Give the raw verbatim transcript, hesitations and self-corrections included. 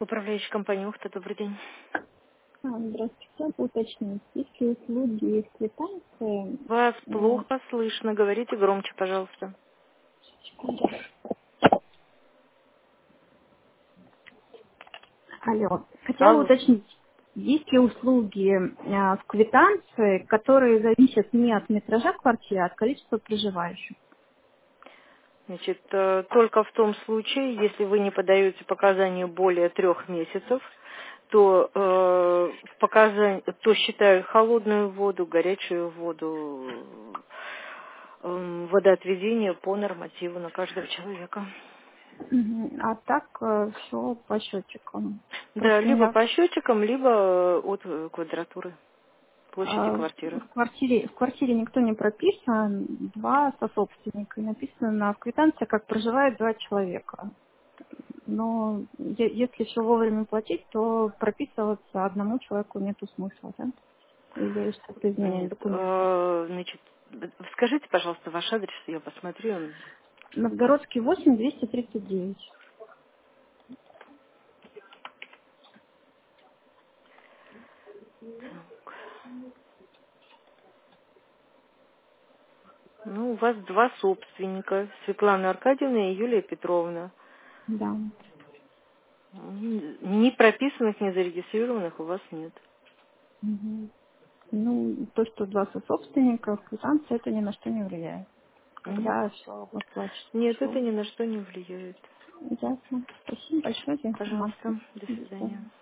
Управляющая компания Ухта, добрый день. А, Здравствуйте. Хотела бы уточнить, есть ли услуги из квитанции? Вас М, плохо слышно, говорите громче, пожалуйста. секунду. Алло. Хотела Алло. уточнить, есть ли услуги а, в квитанции, которые зависят не от метража квартиры, а от количества проживающих? Значит, э, только в том случае, если вы не подаете показания более трех месяцев, то э, в показань- то считают холодную воду, горячую воду, э, водоотведение по нормативу на каждого человека. Мгм. А так все по счетчикам. Да, Просто у либо меня по счетчикам, либо э, от э, квадратуры площади а, квартиры. в квартире, в квартире никто не прописан, два сособственника. И написано на квитанции, как проживает два человека. Но е- если все вовремя платить, то прописываться одному человеку нету смысла, да? Или что-то изменять в Нет. документах. э, Значит, скажите, пожалуйста, ваш адрес, я посмотрю. Новгородский восемь двести тридцать девять. Ну, у вас два собственника, Светлана Аркадьевна и Юлия Петровна. Да. М, Ни прописанных, ни зарегистрированных у вас нет. Мгм. Ну, то, что два сособственника, в квитанции, это ни на что не влияет. Нет. Когда все оплачено. Нет, Все. это ни на что не влияет. Ясно. Спасибо большое за информацию. Пожалуйста, до До свидания. свидания.